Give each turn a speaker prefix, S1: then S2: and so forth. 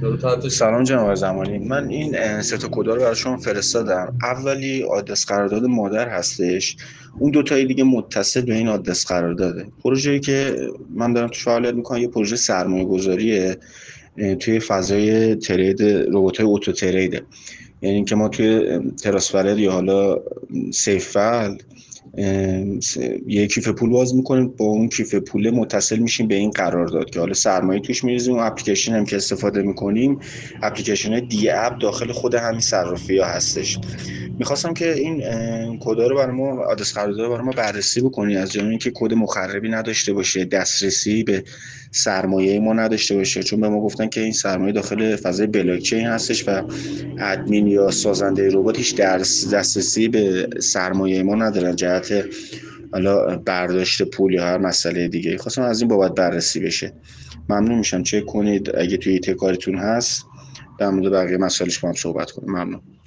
S1: سلام جناب زمانی. من این سه تا کدا رو براشون فرستادم. اولی آدرس قرارداد مادر هستش. اون دو تای دیگه متصل به این آدرس قرارداده. پروژه‌ای که من دارم توش فعالیت میکنم یه پروژه سرمایه گذاریه توی فضای ترید، ربات‌های اتو تریده. یعنی اینکه ما توی تراسفرد یا حالا سیفل یه کیف پول باز میکنیم، با اون کیف پول متصل میشیم به این قرارداد که حالا سرمایه توش میریزیم. اون اپلیکیشن هم که استفاده میکنیم اپلیکیشن دی اپ داخل خود همین صرافی ها هستش. میخواستم که این کدا رو برای ما، آدرس قرارداد رو برای ما بررسی بکنی، از جمله اینکه کد مخربی نداشته باشه، دسترسی به سرمایه ما نداشته باشه، چون به ما گفتن که این سرمایه داخل فضای بلاک چین هستش و ادمین یا سازنده ربات هیچ دسترسی به سرمایه ما ندارن جهت حالا برداشت پول یا هر مسئله دیگه. خواستم از این بابت بررسی بشه. ممنون میشم چک کنید اگه توی کارتون هست، در مورد بقیه مسائلش با هم صحبت کنیم. ممنون.